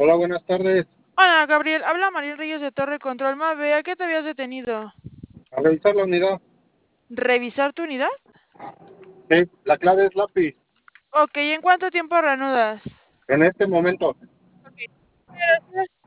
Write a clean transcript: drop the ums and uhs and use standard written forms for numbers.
Hola, buenas tardes. Hola, Gabriel. Habla Mariel Reyes de Torre Control Mave. ¿A qué te habías detenido? A revisar la unidad. ¿Revisar tu unidad? Sí, la clave es lápiz. Ok, ¿en cuánto tiempo reanudas? En este momento, Ok, gracias.